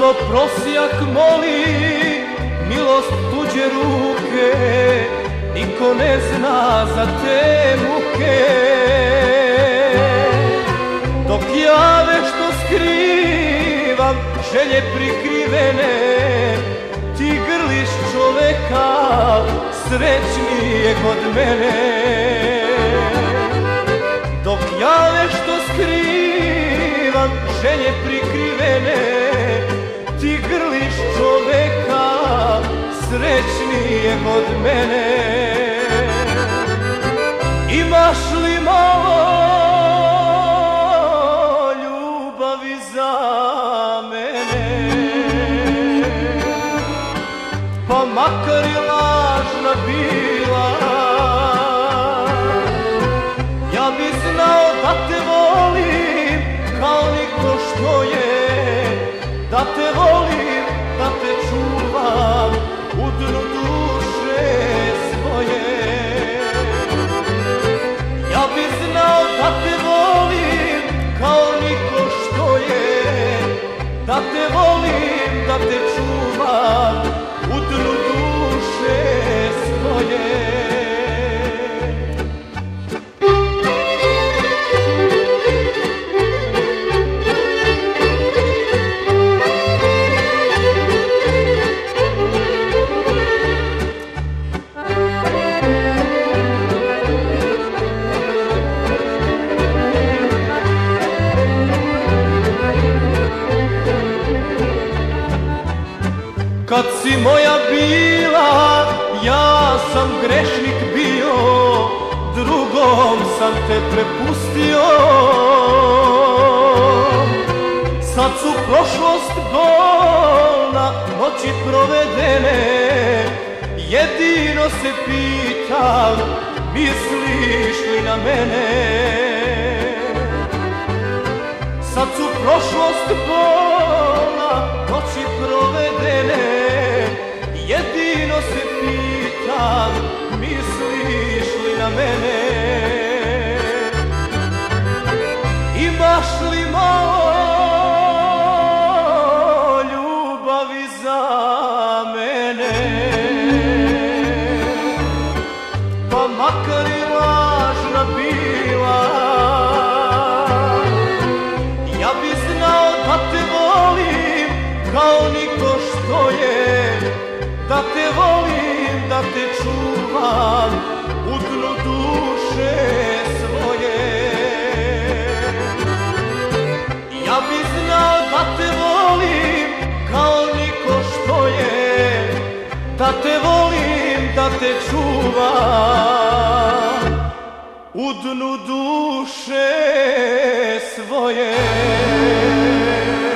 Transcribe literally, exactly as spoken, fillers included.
Ko prosjak moli milost tuđe ruke, niko ne zna za te muke. Dok ja nešto skrivam, želje prikrivene, ti grliš čoveka srećnijeg od mene. Dok ja nešto skrivam, želje prikrivene, ti grliš čoveka srećnijeg od mene. Imaš li malo ljubavi za mene, pa makar i lažna bila, ja bi znao da te volim kao niko što je, da te volim, da te čuvam u dnu duše svoje. Ja bi znao da te volim kao niko što je, da te volim, da te čuvam u dnu duše svoje. Kad si moja bila, ja sam grešnik bio, drugom sam te prepustio. Sad su prošlost bolna, noći provedene, jedino se pitam, misliš li na mene? Sad su prošlost bolna, noći provedene, jedino se pitam, misliš li na mene? Imaš li malo ljubavi za mene, pa makar i lažna bila, ja bi znao da te volim kao niko što je, da te volim, da te čuvam u dnu duše svoje. Ja bi znao da te volim kao niko što je, da te volim, da te čuvam u dnu duše svoje.